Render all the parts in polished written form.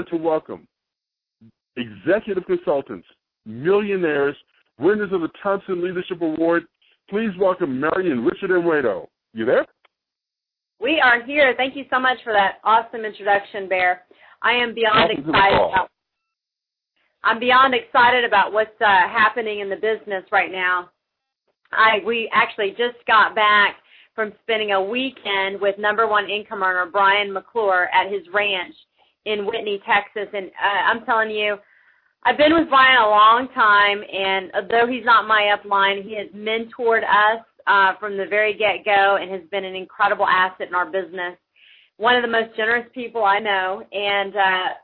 to welcome executive consultants, millionaires, winners of the Thompson Leadership Award. Please welcome Mary and Richard Enwedo. You there? We are here. Thank you so much for that awesome introduction, Bear. I am beyond excited about what's happening in the business right now. We actually just got back from spending a weekend with number one income earner Brian McClure at his ranch in Whitney, Texas. And I'm telling you, I've been with Brian a long time, and though he's not my upline, he has mentored us from the very get-go and has been an incredible asset in our business. One of the most generous people I know. And,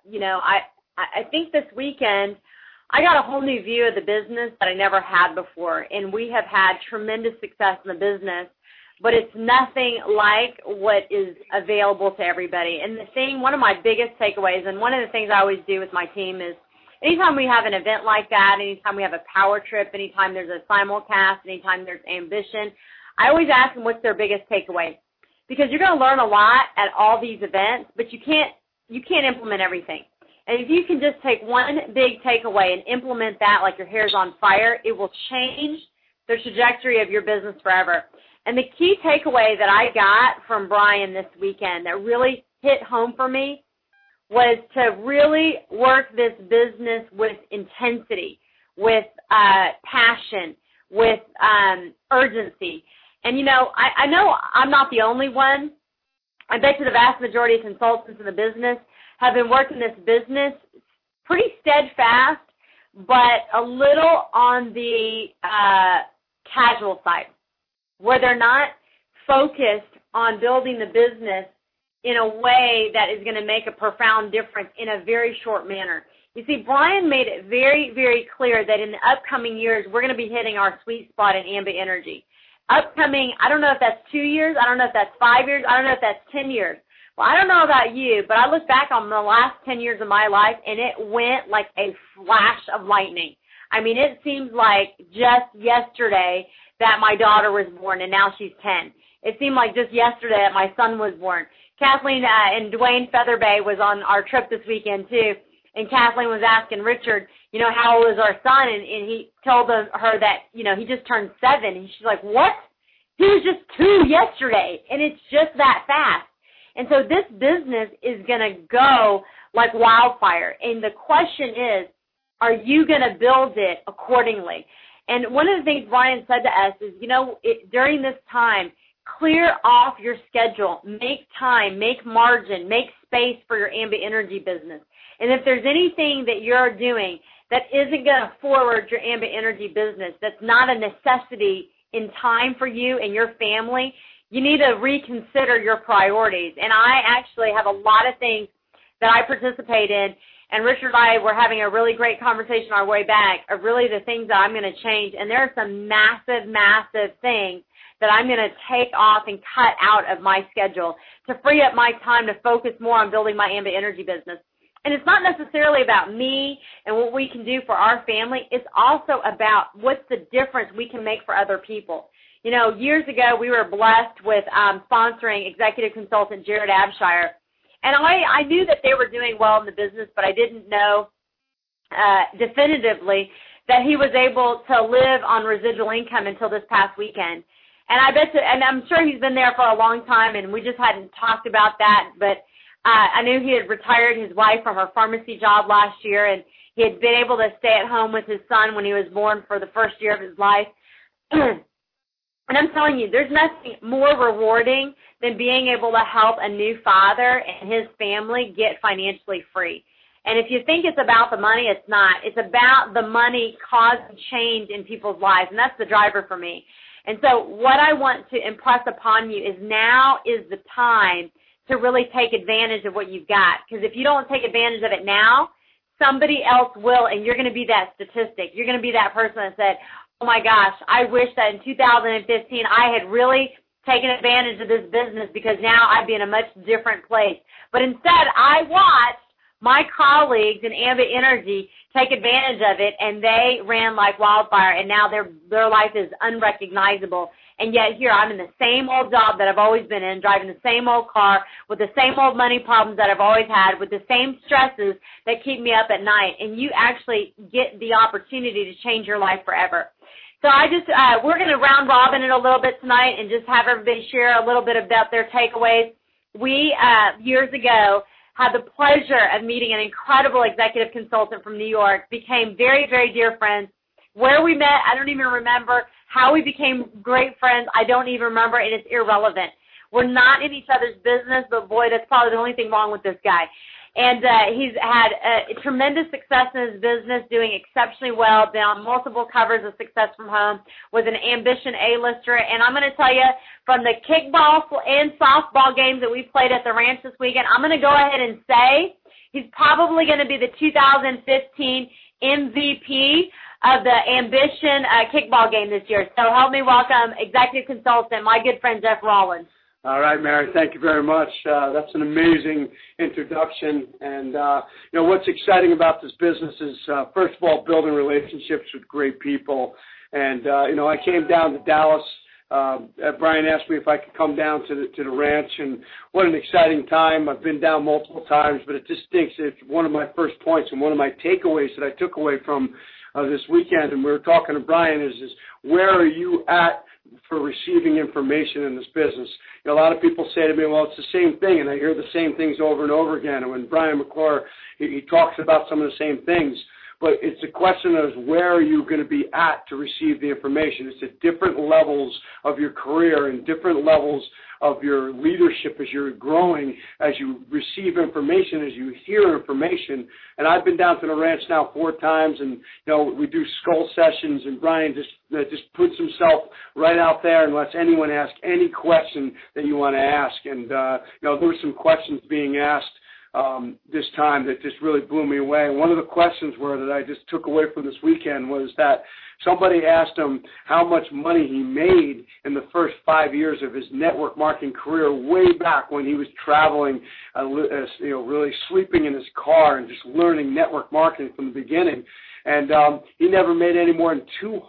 I think this weekend I got a whole new view of the business that I never had before. And we have had tremendous success in the business, but it's nothing like what is available to everybody. And one of my biggest takeaways, and one of the things I always do with my team is anytime we have an event like that, anytime we have a power trip, anytime there's a simulcast, anytime there's ambition, I always ask them what's their biggest takeaway. Because you're going to learn a lot at all these events, but you can't implement everything. And if you can just take one big takeaway and implement that like your hair's on fire, it will change the trajectory of your business forever. And the key takeaway that I got from Brian this weekend that really hit home for me was to really work this business with intensity, with passion, with urgency. And, I know I'm not the only one. I bet you the vast majority of consultants in the business have been working this business pretty steadfast, but a little on the casual side, where they're not focused on building the business in a way that is going to make a profound difference in a very short manner. You see, Brian made it very, very clear that in the upcoming years, we're going to be hitting our sweet spot in ambient energy. Upcoming, I don't know if that's 2 years, I don't know if that's 5 years, I don't know if that's 10 years. Well, I don't know about you, but I look back on the last 10 years of my life, and it went like a flash of lightning. I mean, it seems like just yesterday that my daughter was born, and now she's 10. It seemed like just yesterday that my son was born. Kathleen and Dwayne Featherbay was on our trip this weekend, too, and Kathleen was asking Richard, how old is our son, and he told her that, he just turned 7, and she's like, what? He was just 2 yesterday, and it's just that fast. And so this business is going to go like wildfire, and the question is, are you going to build it accordingly? And one of the things Brian said to us is, during this time, clear off your schedule, make time, make margin, make space for your ambient energy business. And if there's anything that you're doing that isn't going to forward your ambient energy business, that's not a necessity in time for you and your family, you need to reconsider your priorities. And I actually have a lot of things that I participate in, and Richard and I were having a really great conversation on our way back of really the things that I'm going to change. And there are some massive, massive things that I'm going to take off and cut out of my schedule to free up my time to focus more on building my ambient energy business. And it's not necessarily about me and what we can do for our family. It's also about what's the difference we can make for other people. Years ago, we were blessed with sponsoring executive consultant Jared Abshire. And I knew that they were doing well in the business, but I didn't know definitively that he was able to live on residual income until this past weekend. And and I'm sure he's been there for a long time, and we just hadn't talked about that. But I knew he had retired his wife from her pharmacy job last year, and he had been able to stay at home with his son when he was born for the first year of his life. And I'm telling you, there's nothing more rewarding than being able to help a new father and his family get financially free. And if you think it's about the money, it's not. It's about the money causing change in people's lives, and that's the driver for me. And so what I want to impress upon you is now is the time to really take advantage of what you've got. Because if you don't take advantage of it now, somebody else will, and you're going to be that statistic. You're going to be that person that said, oh, my gosh, I wish that in 2015 I had really taken advantage of this business because now I'd be in a much different place. But instead, I watched my colleagues in ambient energy take advantage of it, and they ran like wildfire, and now their life is unrecognizable. and yet here I'm in the same old job that I've always been in, driving the same old car, with the same old money problems that I've always had, with the same stresses that keep me up at night, and you actually get the opportunity to change your life forever. So we're going to round robin it a little bit tonight and just have everybody share a little bit about their takeaways. We, years ago, had the pleasure of meeting an incredible executive consultant from New York, became very, very dear friends. Where we met, I don't even remember. How we became great friends, I don't even remember, and it's irrelevant. We're not in each other's business, but boy, that's probably the only thing wrong with this guy. And he's had tremendous success in his business, doing exceptionally well, been on multiple covers of Success from Home, was an Ambition A-lister. And I'm going to tell you, from the kickball and softball games that we played at the ranch this weekend, I'm going to go ahead and say he's probably going to be the 2015 MVP of the Ambition kickball game this year. So help me welcome executive consultant, my good friend Jeff Rollins. All right, Mary, thank you very much. That's an amazing introduction. And, what's exciting about this business is, first of all, building relationships with great people. And, I came down to Dallas. Brian asked me if I could come down to the ranch, and what an exciting time. I've been down multiple times, but it just stinks. It's one of my first points and one of my takeaways that I took away from this weekend, and we were talking to Brian, is where are you at for receiving information in this business? A lot of people say to me, well, it's the same thing, and I hear the same things over and over again. And when Brian McClure, he talks about some of the same things, but it's a question of where are you going to be at to receive the information. It's at different levels of your career and different levels of your leadership as you're growing, as you receive information, as you hear information. And I've been down to the ranch now 4 times, and we do skull sessions, and Brian just puts himself right out there and lets anyone ask any question that you want to ask. And there were some questions being asked this time that just really blew me away. And one of the questions that I just took away from this weekend was that somebody asked him how much money he made in the first 5 years of his network marketing career, way back when he was traveling, really sleeping in his car and just learning network marketing from the beginning. And he never made any more than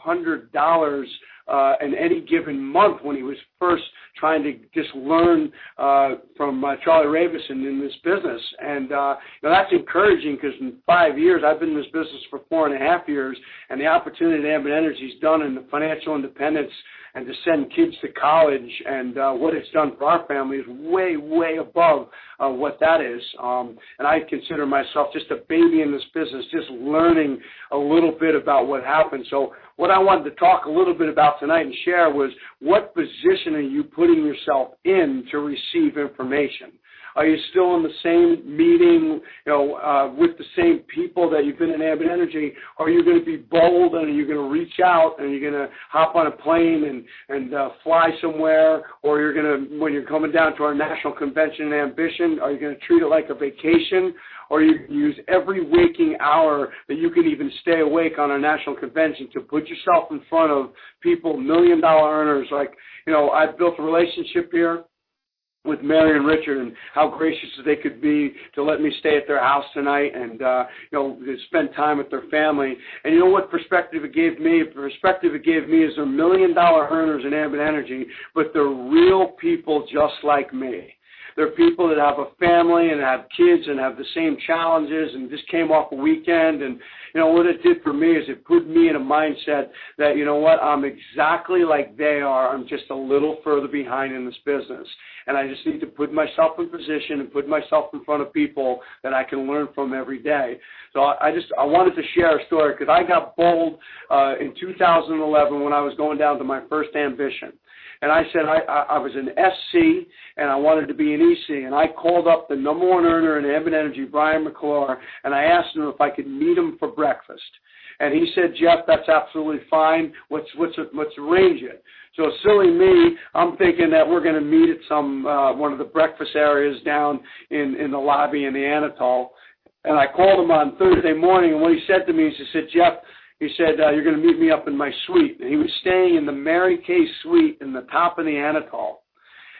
$200 in any given month when he was first trying to just learn from Charlie Ravison in this business. And that's encouraging, because in 5 years, I've been in this business for 4.5 years, and the opportunity that Ambit Energy's done in the financial independence and to send kids to college and what it's done for our family is way, way above what that is. And I consider myself just a baby in this business, just learning a little bit about what happened. So what I wanted to talk a little bit about tonight and share was, what position are you putting yourself in to receive information? Are you still in the same meeting, with the same people that you've been in Ambit Energy? Or are you going to be bold, and are you going to reach out, and you're going to hop on a plane and fly somewhere? Or you're going to, when you're coming down to our national convention in Ambition, are you going to treat it like a vacation? Or you use every waking hour that you can even stay awake on a national convention to put yourself in front of people, $1 million earners? Like, I've built a relationship here with Mary and Richard, and how gracious they could be to let me stay at their house tonight and, to spend time with their family. And you know what perspective it gave me? The perspective it gave me is they're $1 million earners in Ambit Energy, but they're real people just like me. They're people that have a family and have kids and have the same challenges and just came off a weekend. And, what it did for me is it put me in a mindset that, I'm exactly like they are. I'm just a little further behind in this business. And I just need to put myself in position and put myself in front of people that I can learn from every day. So I wanted to share a story, because I got bold in 2011 when I was going down to my first Ambition. And I said I was an SC, and I wanted to be an EC. And I called up the number 1 earner in Ambit Energy, Brian McClure, and I asked him if I could meet him for breakfast. And he said, Jeff, that's absolutely fine. Let's arrange it. So silly me, I'm thinking that we're going to meet at some one of the breakfast areas down in the lobby in the Anatole. And I called him on Thursday morning, and what he said to me is, he said, Jeff, he said, you're going to meet me up in my suite. And he was staying in the Mary Kay suite in the top of the Anatole.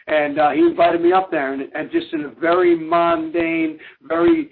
And he invited me up there, and just in a very mundane, very,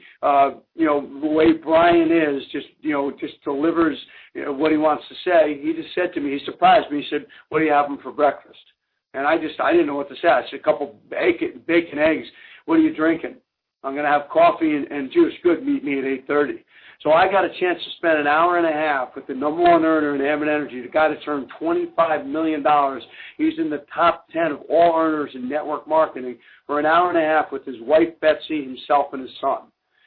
the way Brian is, just delivers what he wants to say. He just said to me, he surprised me. He said, "What are you having for breakfast?" And I didn't know what to say. I said, "A couple bacon, eggs. What are you drinking?" "I'm going to have coffee and juice." "Good, meet me at 8:30. So I got a chance to spend an hour and a half with the number one earner in Ambit Energy, the guy that's earned $25 million. He's in the top 10 of all earners in network marketing, for an hour and a half with his wife, Betsy, himself, and his son.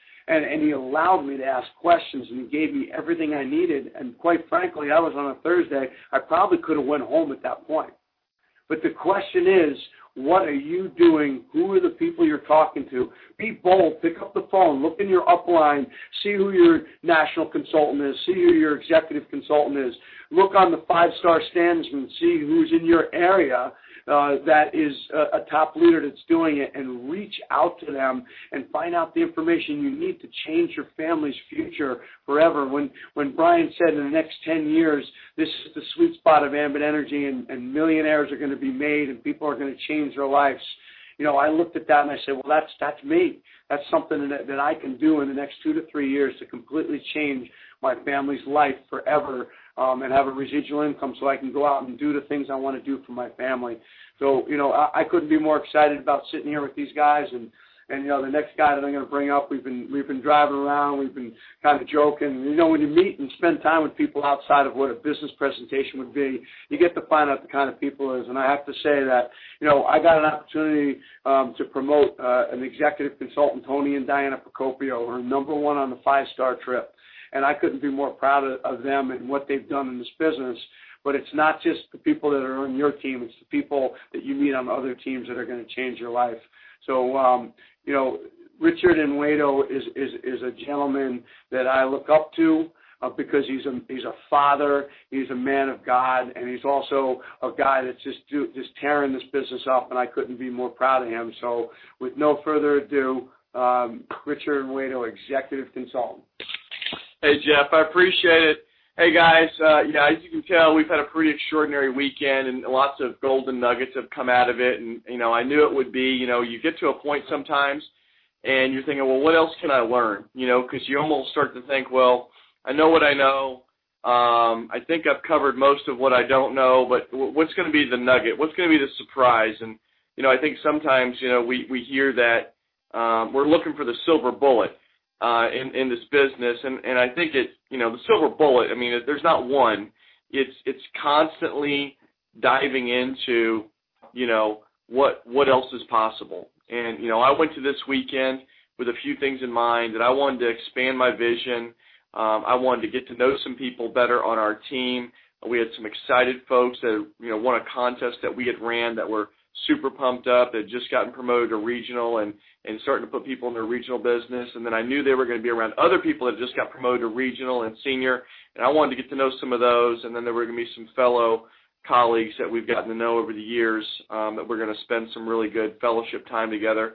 And he allowed me to ask questions, and he gave me everything I needed. And quite frankly, that was on a Thursday. I probably could have went home at that point. But the question is, what are you doing? Who are the people you're talking to? Be bold. Pick up the phone. Look in your upline. See who your national consultant is. See who your executive consultant is. Look on the 5-star standings and see who's in your area that is a top leader that's doing it, and reach out to them and find out the information you need to change your family's future forever. When Brian said in the next 10 years, this is the sweet spot of Ambit Energy, and millionaires are going to be made and people are going to change their lives, I looked at that and I said, well, that's me. That's something that I can do in the next 2 to 3 years to completely change my family's life forever, and have a residual income so I can go out and do the things I want to do for my family. So, I couldn't be more excited about sitting here with these guys. And the next guy that I'm going to bring up, we've been driving around, we've been kind of joking. When you meet and spend time with people outside of what a business presentation would be, you get to find out the kind of people it is. And I have to say that, I got an opportunity to promote an executive consultant, Tony and Diana Procopio, who are number one on the 5-star trip. And I couldn't be more proud of them and what they've done in this business. But it's not just the people that are on your team. It's the people that you meet on other teams that are going to change your life. So, Richard Inwedo is a gentleman that I look up to because he's a father, he's a man of God, and he's also a guy that's just tearing this business up, and I couldn't be more proud of him. So with no further ado, Richard Inwedo, Executive Consultant. Hey, Jeff, I appreciate it. Hey, guys, as you can tell, we've had a pretty extraordinary weekend, and lots of golden nuggets have come out of it. And, I knew it would be, you get to a point sometimes, and you're thinking, well, what else can I learn? Because you almost start to think, well, I know what I know. I think I've covered most of what I don't know, but what's going to be the nugget? What's going to be the surprise? And, I think sometimes, we hear that we're looking for the silver bullet in this business, and I think it's, the silver bullet, there's not one. It's constantly diving into, what else is possible. And, I went to this weekend with a few things in mind, that I wanted to expand my vision. I wanted to get to know some people better on our team. We had some excited folks that, won a contest that we had ran that were super pumped up, that had just gotten promoted to regional and starting to put people in their regional business. And then I knew they were going to be around other people that just got promoted to regional and senior, and I wanted to get to know some of those. And then there were going to be some fellow colleagues that we've gotten to know over the years that we're going to spend some really good fellowship time together.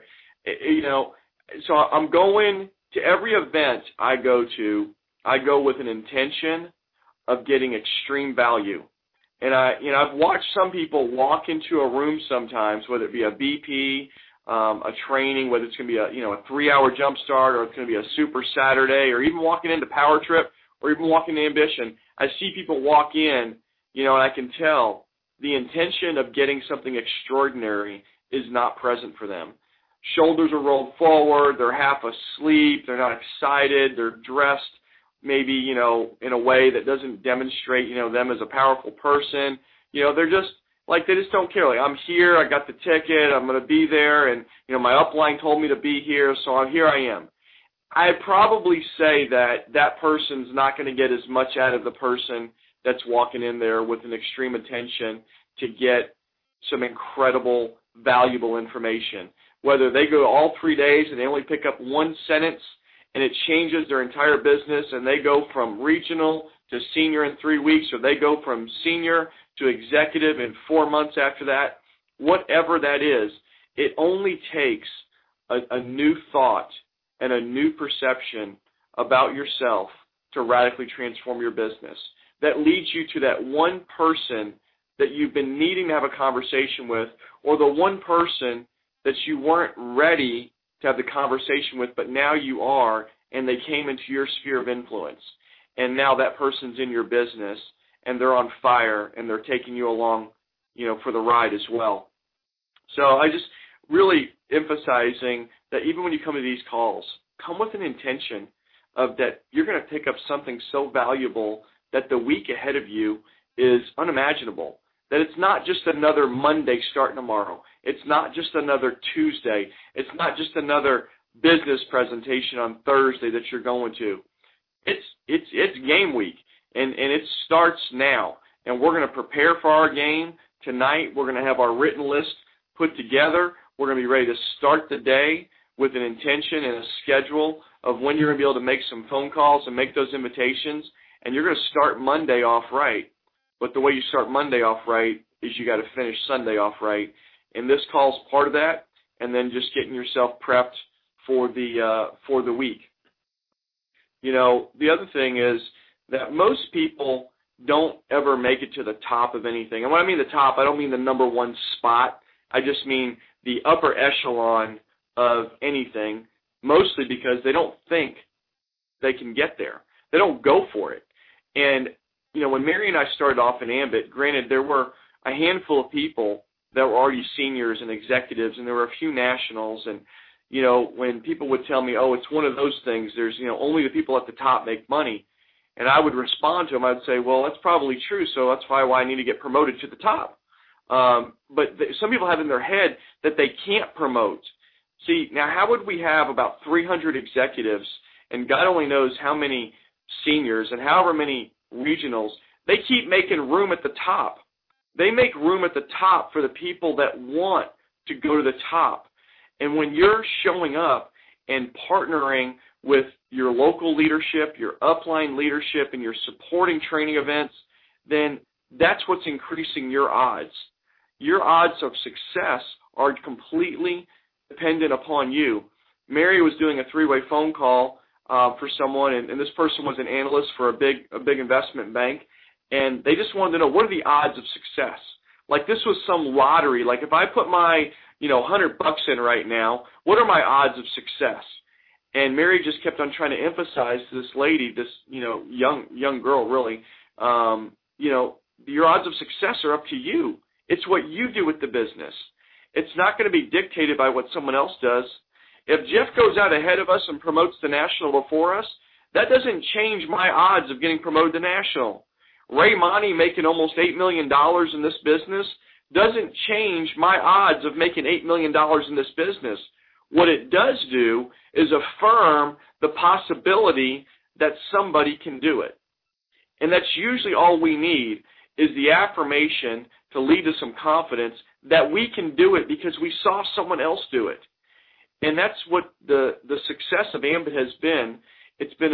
So I'm going to every event I go with an intention of getting extreme value. And I've watched some people walk into a room sometimes, whether it be a BP, a training, whether it's going to be a 3-hour jump start, or it's going to be a super Saturday, or even walking into Power Trip, or even walking to Ambition. I see people walk in, and I can tell the intention of getting something extraordinary is not present for them. Shoulders are rolled forward, they're half asleep, they're not excited, they're dressed maybe, in a way that doesn't demonstrate, them as a powerful person. They're just, they just don't care. I'm here, I got the ticket, I'm going to be there, and, my upline told me to be here, so here I am. I'd probably say that person's not going to get as much out of the person that's walking in there with an extreme attention to get some incredible, valuable information. Whether they go all 3 days and they only pick up one sentence and it changes their entire business, and they go from regional to senior in 3 weeks, or they go from senior to executive in 4 months after that, whatever that is, it only takes a new thought and a new perception about yourself to radically transform your business. That leads you to that one person that you've been needing to have a conversation with, or the one person that you weren't ready to have the conversation with, but now you are, and they came into your sphere of influence, and now that person's in your business, and they're on fire, and they're taking you along, for the ride as well. So I just really emphasizing that even when you come to these calls, come with an intention of that you're going to pick up something so valuable that the week ahead of you is unimaginable. That it's not just another Monday starting tomorrow. It's not just another Tuesday. It's not just another business presentation on Thursday that you're going to. It's game week, and it starts now. And we're going to prepare for our game tonight. We're going to have our written list put together. We're going to be ready to start the day with an intention and a schedule of when you're going to be able to make some phone calls and make those invitations. And you're going to start Monday off right. But the way you start Monday off right is you got to finish Sunday off right. And this call's part of that, and then just getting yourself prepped for the week. The other thing is that most people don't ever make it to the top of anything. And when I mean the top, I don't mean the number one spot. I just mean the upper echelon of anything, mostly because they don't think they can get there. They don't go for it. And when Mary and I started off in Ambit, granted, there were a handful of people that were already seniors and executives, and there were a few nationals. And, when people would tell me, oh, it's one of those things, there's, only the people at the top make money. And I would respond to them. I would say, well, that's probably true, so that's why I need to get promoted to the top. But some people have in their head that they can't promote. See, now how would we have about 300 executives, and God only knows how many seniors and however many regionals, they keep making room at the top. They make room at the top for the people that want to go to the top. And when you're showing up and partnering with your local leadership, your upline leadership, and you're supporting training events, then that's what's increasing your odds. Your odds of success are completely dependent upon you. Mary was doing a three-way phone call for someone, and this person was an analyst for a big investment bank, and they just wanted to know, what are the odds of success? Like this was some lottery. Like if I put my $100 in right now, what are my odds of success? And Mary just kept on trying to emphasize to this lady, this young girl really, your odds of success are up to you. It's what you do with the business. It's not going to be dictated by what someone else does. If Jeff goes out ahead of us and promotes the national before us, that doesn't change my odds of getting promoted to national. Ray Monty making almost $8 million in this business doesn't change my odds of making $8 million in this business. What it does do is affirm the possibility that somebody can do it. And that's usually all we need is the affirmation to lead to some confidence that we can do it because we saw someone else do it. And that's what the success of Ambit has been. It's been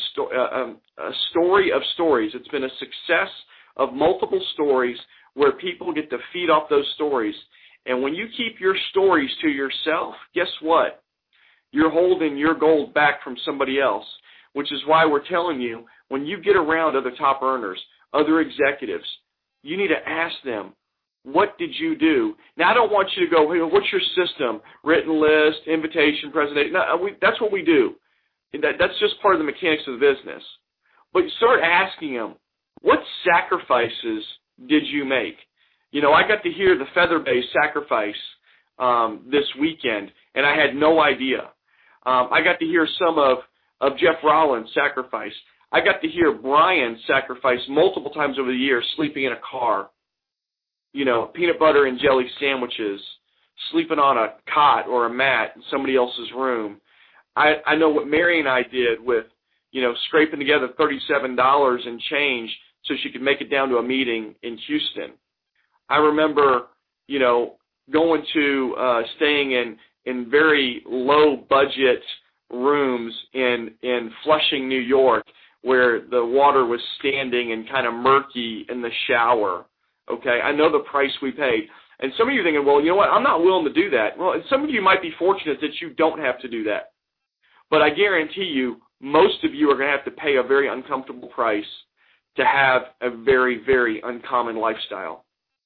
a story of stories. It's been a success of multiple stories where people get to feed off those stories. And when you keep your stories to yourself, guess what? You're holding your gold back from somebody else, which is why we're telling you, when you get around other top earners, other executives, you need to ask them, what did you do? Now, I don't want you to go, hey, what's your system? Written list, invitation, presentation. No, that's what we do. That's just part of the mechanics of the business. But start asking them, what sacrifices did you make? I got to hear the Feather-Bay sacrifice this weekend, and I had no idea. I got to hear some of Jeff Rollins' sacrifice. I got to hear Brian sacrifice multiple times over the years, sleeping in a car, peanut butter and jelly sandwiches, sleeping on a cot or a mat in somebody else's room. I know what Mary and I did with, scraping together $37 and change so she could make it down to a meeting in Houston. I remember, going to staying in very low budget rooms in Flushing, New York, where the water was standing and kind of murky in the shower. Okay, I know the price we paid. And some of you are thinking, well, you know what, I'm not willing to do that. Well, and some of you might be fortunate that you don't have to do that. But I guarantee you, most of you are going to have to pay a very uncomfortable price to have a very, very uncommon lifestyle.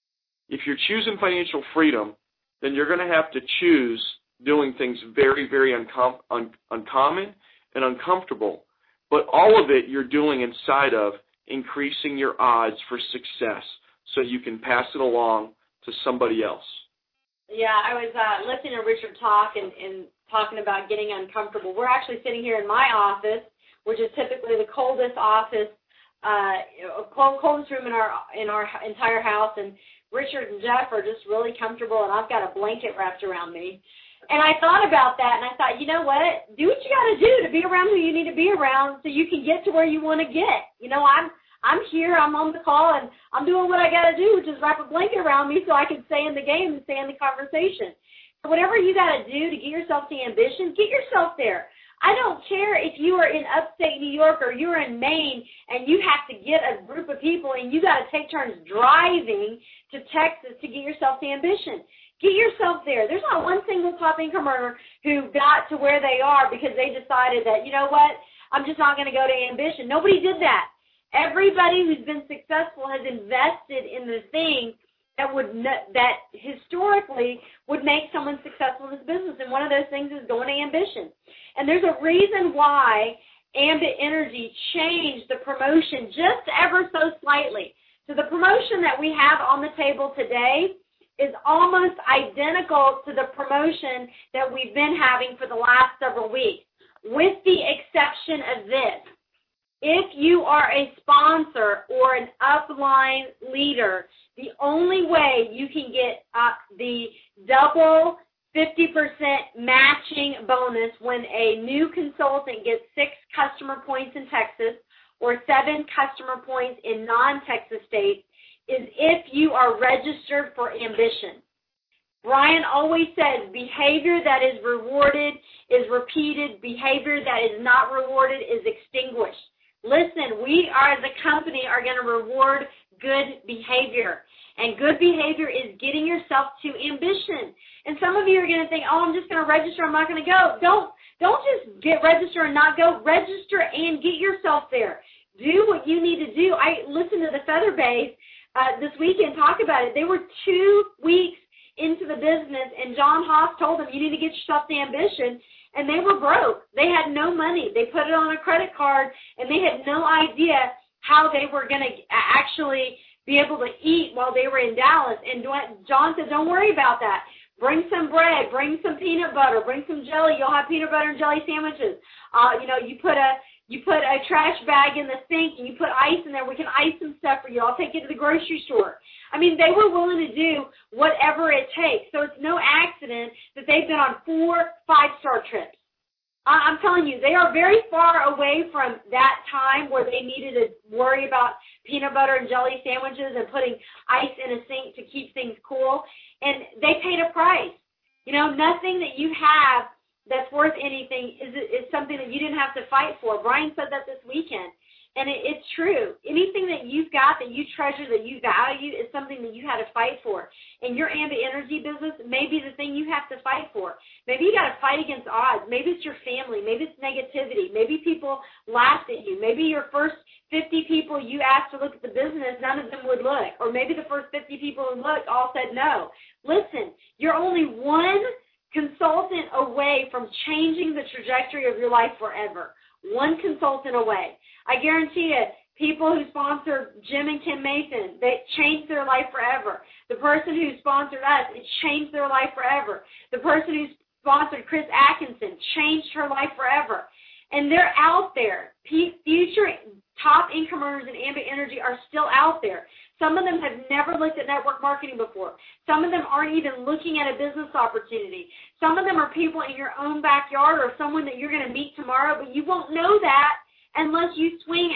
if you're choosing financial freedom, then you're going to have to choose doing things very, very uncommon and uncomfortable. But all of it you're doing inside of increasing your odds for success so you can pass it along to somebody else. Yeah, I was listening to Richard talk and talking about getting uncomfortable. We're actually sitting here in my office, which is typically the coldest office, coldest room in our entire house, and Richard and Jeff are just really comfortable, and I've got a blanket wrapped around me. And I thought about that, and I thought, you know what? Do what you got to do to be around who you need to be around so you can get to where you want to get. You know, I'm here, I'm on the call, and I'm doing what I got to do, which is wrap a blanket around me so I can stay in the game and stay in the conversation. So whatever you got to do to get yourself the ambition, get yourself there. I don't care if you are in upstate New York or you're in Maine and you have to get a group of people and you got to take turns driving to Texas to get yourself the ambition. Get yourself there. There's not one single top income earner who got to where they are because they decided that, you know what, I'm just not going to go to ambition. Nobody did that. Everybody who's been successful has invested in the thing that historically would make someone successful in this business, and one of those things is going to ambition. And there's a reason why Ambit Energy changed the promotion just ever so slightly. So the promotion that we have on the table today is almost identical to the promotion that we've been having for the last several weeks, with the exception of this. If you are a sponsor or an upline leader, the only way you can get the double 50% matching bonus when a new consultant gets 6 customer points in Texas or 7 customer points in non-Texas states is if you are registered for ambition. Brian always says behavior that is rewarded is repeated. Behavior that is not rewarded is extinguished. Listen, we as a company are going to reward good behavior. And good behavior is getting yourself to ambition. And some of you are going to think, oh, I'm just going to register, I'm not going to go. Don't just get registered and not go. Register and get yourself there. Do what you need to do. I listened to the Feather Base this weekend talk about it. They were 2 weeks into the business, and John Haas told them, you need to get yourself the ambition. And they were broke. They had no money. They put it on a credit card, and they had no idea how they were going to actually be able to eat while they were in Dallas. And John said, don't worry about that. Bring some bread. Bring some peanut butter. Bring some jelly. You'll have peanut butter and jelly sandwiches. You put a trash bag in the sink, and you put ice in there. We can ice some stuff for you. I'll take you to the grocery store. I mean, they were willing to do whatever it takes. So it's no accident that they've been on 4 5-star trips. I'm telling you, they are very far away from that time where they needed to worry about peanut butter and jelly sandwiches and putting ice in a sink to keep things cool. And they paid a price. You know, nothing that you have that's worth anything is something that you didn't have to fight for. Brian said that this weekend. And it's true. Anything that you've got that you treasure, that you value, is something that you had to fight for. And your Ambit Energy business may be the thing you have to fight for. Maybe you got to fight against odds. Maybe it's your family. Maybe it's negativity. Maybe people laughed at you. Maybe your first 50 people you asked to look at the business, none of them would look. Or maybe the first 50 people who looked all said no. Listen, you're only one consultant away from changing the trajectory of your life forever. One consultant away. I guarantee you, people who sponsor Jim and Kim Mason, they changed their life forever. The person who sponsored us, it changed their life forever. The person who sponsored Chris Atkinson changed her life forever. And they're out there. Future top income earners in Ambit Energy are still out there. Some of them have never looked at network marketing before. Some of them aren't even looking at a business opportunity. Some of them are people in your own backyard or someone that you're going to meet tomorrow, but you won't know that unless you swing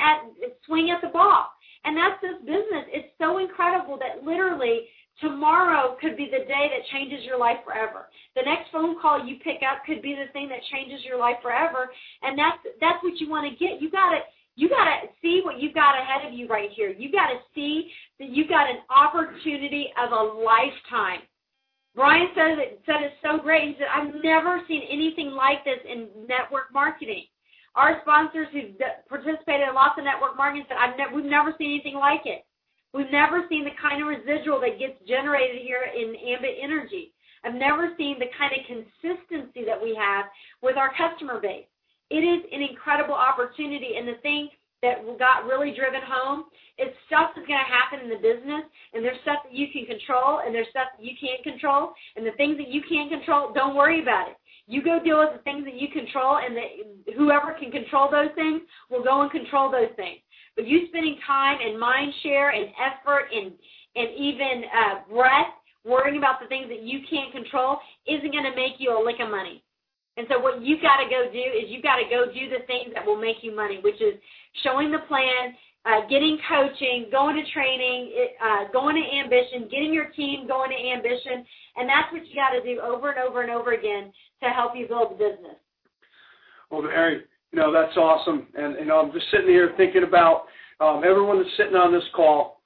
at the ball. And that's this business. It's so incredible that literally tomorrow could be the day that changes your life forever. The next phone call you pick up could be the thing that changes your life forever, and that's what you want to get. You got to see what you've got ahead of you right here. You got to see that you've got an opportunity of a lifetime. Brian said it so great. He said, I've never seen anything like this in network marketing. Our sponsors who participated in lots of network marketing said, we've never seen anything like it. We've never seen the kind of residual that gets generated here in Ambit Energy. I've never seen the kind of consistency that we have with our customer base. It is an incredible opportunity, and the thing that got really driven home is stuff that's going to happen in the business, and there's stuff that you can control, and there's stuff that you can't control, and the things that you can't control, don't worry about it. You go deal with the things that you control, and whoever can control those things will go and control those things. But you spending time and mind share and effort and even breath worrying about the things that you can't control isn't going to make you a lick of money. And so what you've got to go do is you've got to go do the things that will make you money, which is showing the plan, getting coaching, going to training, going to Ambition, getting your team going to Ambition, and that's what you got to do over and over and over again to help you build the business. Well, Mary, that's awesome. And I'm just sitting here thinking about everyone that's sitting on this call.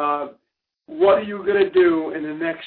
What are you going to do in the next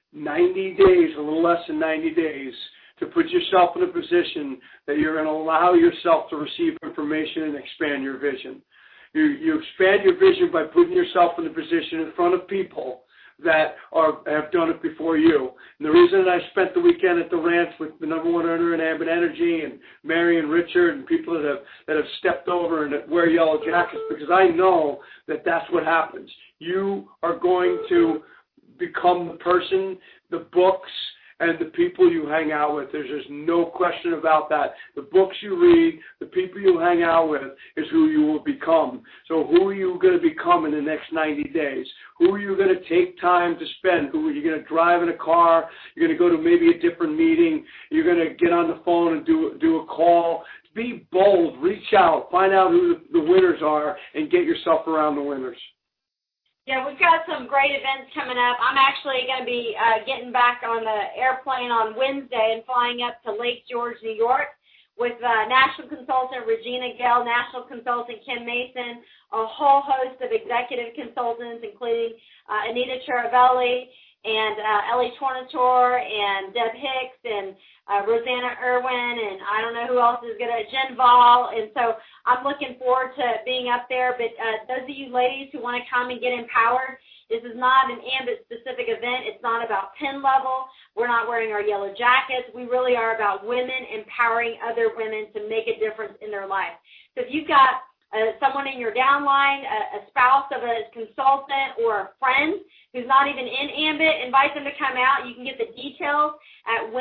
90 days, a little less than 90 days, to put yourself in a position that you're going to allow yourself to receive information and expand your vision? You expand your vision by putting yourself in a position in front of people that have done it before you. And the reason that I spent the weekend at the ranch with the number one earner in Ambit Energy and Mary and Richard and people that have stepped over and that wear yellow jackets, because I know that that's what happens. You are going to become the person, the books, and the people you hang out with. There's just no question about that. The books you read, the people you hang out with is who you will become. So who are you going to become in the next 90 days? Who are you going to take time to spend? Who are you going to drive in a car? You're going to go to maybe a different meeting. You're going to get on the phone and do a call. Be bold. Reach out. Find out who the winners are and get yourself around the winners. Yeah, we've got some great events coming up. I'm actually going to be getting back on the airplane on Wednesday and flying up to Lake George, New York with national consultant Regina Gale, national consultant Ken Mason, a whole host of executive consultants, including Anita Charavelli and Ellie Tornator and Deb Hicks and Rosanna Irwin, and I don't know who else is going to, Jen Vol. And so I'm looking forward to being up there. But those of you ladies who want to come and get empowered, this is not an Ambit-specific event. It's not about pin level. We're not wearing our yellow jackets. We really are about women empowering other women to make a difference in their life. So if you've got someone in your downline, a spouse of a consultant, or a friend who's not even in Ambit, invite them to come out. You can get the details at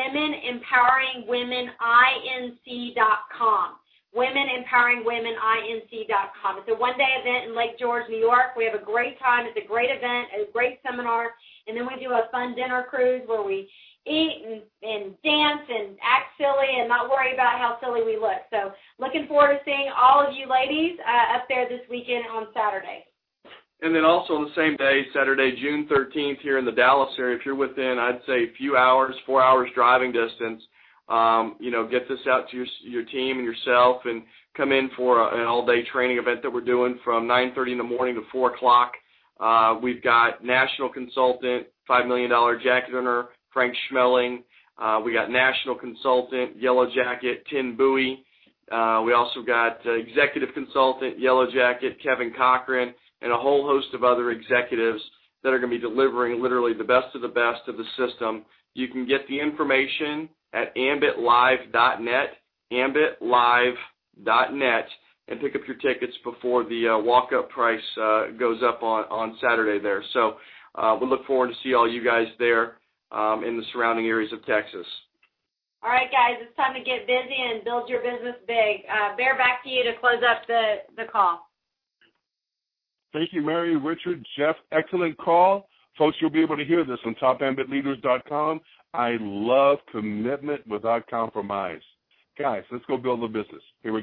WomenEmpoweringWomenInc.com. WomenEmpoweringWomenInc.com. It's a one-day event in Lake George, New York. We have a great time. It's a great event, a great seminar, and then we do a fun dinner cruise where we eat and dance and act silly and not worry about how silly we look. So looking forward to seeing all of you ladies up there this weekend on Saturday. And then also on the same day, Saturday, June 13th, here in the Dallas area, if you're within, I'd say, a few hours, 4 hours driving distance, get this out to your team and yourself and come in for an all-day training event that we're doing from 9:30 in the morning to 4 o'clock. We've got national consultant, $5 million jacket earner, Frank Schmeling. We got national consultant, yellow jacket, Tin Bowie. We also got executive consultant, yellow jacket, Kevin Cochran, and a whole host of other executives that are going to be delivering literally the best of the system. You can get the information at ambitlive.net, ambitlive.net, and pick up your tickets before the walk-up price goes up on Saturday there. So we look forward to see all you guys there in the surrounding areas of Texas. All right, guys, it's time to get busy and build your business big. Bear, back to you to close up the call. Thank you, Mary, Richard, Jeff. Excellent call. Folks, you'll be able to hear this on topambitleaders.com. I love commitment without compromise. Guys, let's go build a business. Here we go.